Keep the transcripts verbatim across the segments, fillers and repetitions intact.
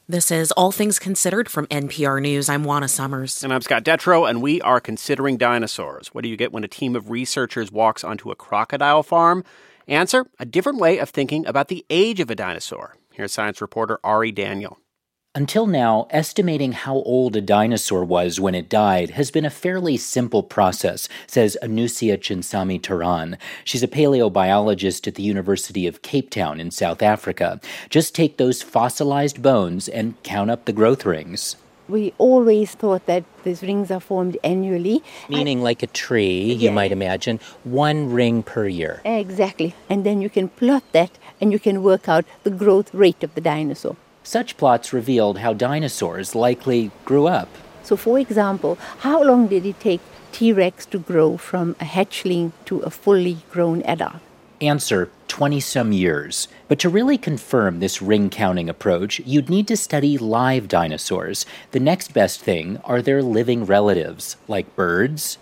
This is All Things Considered from N P R News. I'm Juana Summers. And I'm Scott Detrow, and we are considering dinosaurs. What do you get when a team of researchers walks onto a crocodile farm? Answer, a different way of thinking about the age of a dinosaur. Here's science reporter Ari Daniel. Until now, estimating how old a dinosaur was when it died has been a fairly simple process, says Anusia Chinsami Turan. She's a paleobiologist at the University of Cape Town in South Africa. Just take those fossilized bones and count up the growth rings. We always thought that these rings are formed annually. Meaning I, like a tree, you yeah. might imagine, one ring per year. Exactly. And then you can plot that and you can work out the growth rate of the dinosaur. Such plots revealed how dinosaurs likely grew up. So, for example, how long did it take T-Rex to grow from a hatchling to a fully grown adult? Answer, twenty-some years. But to really confirm this ring-counting approach, you'd need to study live dinosaurs. The next best thing are their living relatives, like birds.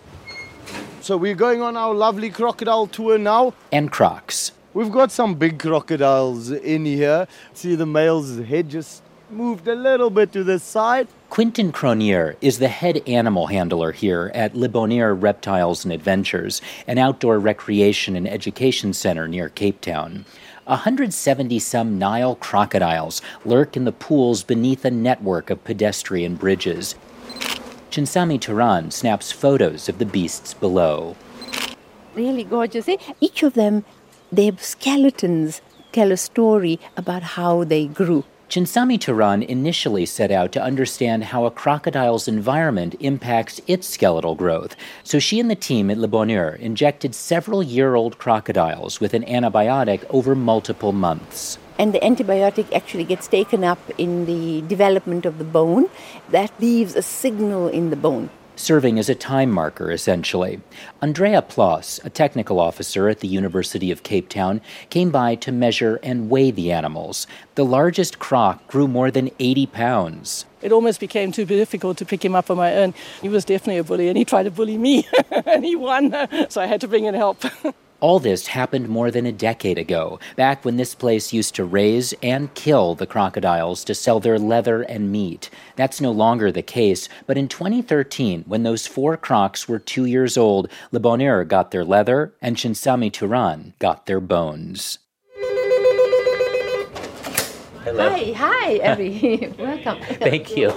So we're going on our lovely crocodile tour now. And crocs. We've got some big crocodiles in here. See the male's head just moved a little bit to the side. Quentin Cronier is the head animal handler here at Le Bonheur Reptiles and Adventures, an outdoor recreation and education center near Cape Town. one hundred seventy-some Nile crocodiles lurk in the pools beneath a network of pedestrian bridges. Chinsami Turan snaps photos of the beasts below. Really gorgeous, eh? Each of them, their skeletons tell a story about how they grew. Chinsami Turan initially set out to understand how a crocodile's environment impacts its skeletal growth. So she and the team at Le Bonheur injected several-year-old crocodiles with an antibiotic over multiple months. And the antibiotic actually gets taken up in the development of the bone. That leaves a signal in the bone, serving as a time marker, essentially. Andrea Ploss, a technical officer at the University of Cape Town, came by to measure and weigh the animals. The largest croc grew more than eighty pounds. It almost became too difficult to pick him up on my own. He was definitely a bully, and he tried to bully me, and he won, so I had to bring in help. All this happened more than a decade ago, back when this place used to raise and kill the crocodiles to sell their leather and meat. That's no longer the case, but in twenty thirteen, when those four crocs were two years old, Le Bonheur got their leather and Chinsami Turan got their bones. Hello. Hi, hi, Abby. Welcome. Thank you.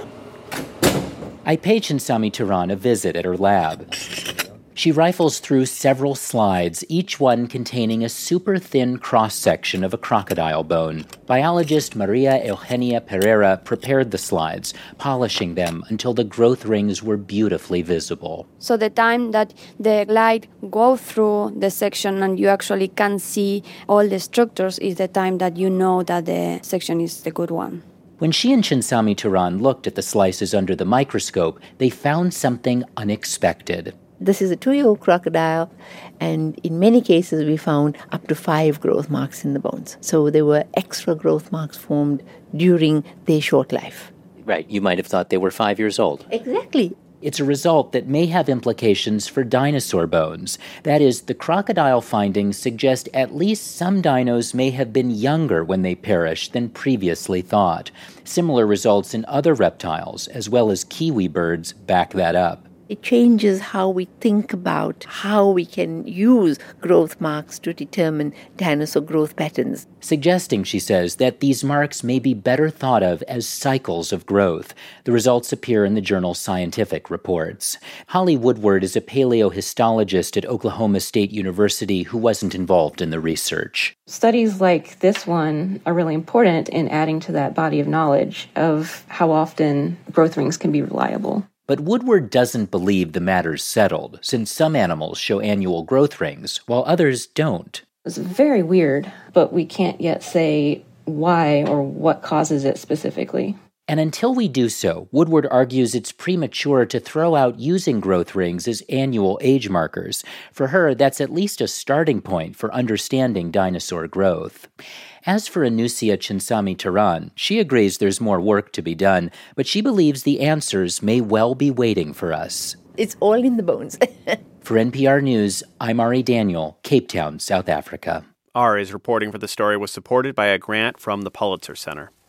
I pay Chinsami Turan a visit at her lab. She rifles through several slides, each one containing a super-thin cross-section of a crocodile bone. Biologist Maria Eugenia Pereira prepared the slides, polishing them until the growth rings were beautifully visible. So the time that the light goes through the section and you actually can see all the structures is the time that you know that the section is the good one. When she and Chinsami Turan looked at the slices under the microscope, they found something unexpected. This is a two-year-old crocodile, and in many cases we found up to five growth marks in the bones. So there were extra growth marks formed during their short life. Right, you might have thought they were five years old. Exactly. It's a result that may have implications for dinosaur bones. That is, the crocodile findings suggest at least some dinos may have been younger when they perished than previously thought. Similar results in other reptiles, as well as kiwi birds, back that up. It changes how we think about how we can use growth marks to determine dinosaur growth patterns. Suggesting, she says, that these marks may be better thought of as cycles of growth. The results appear in the journal Scientific Reports. Holly Woodward is a paleohistologist at Oklahoma State University who wasn't involved in the research. Studies like this one are really important in adding to that body of knowledge of how often growth rings can be reliable. But Woodward doesn't believe the matter's settled, since some animals show annual growth rings, while others don't. It's very weird, but we can't yet say why or what causes it specifically. And until we do so, Woodward argues it's premature to throw out using growth rings as annual age markers. For her, that's at least a starting point for understanding dinosaur growth. As for Anusia Chinsami Turan, she agrees there's more work to be done, but she believes the answers may well be waiting for us. It's all in the bones. For N P R News, I'm Ari Daniel, Cape Town, South Africa. Ari's reporting for the story was supported by a grant from the Pulitzer Center.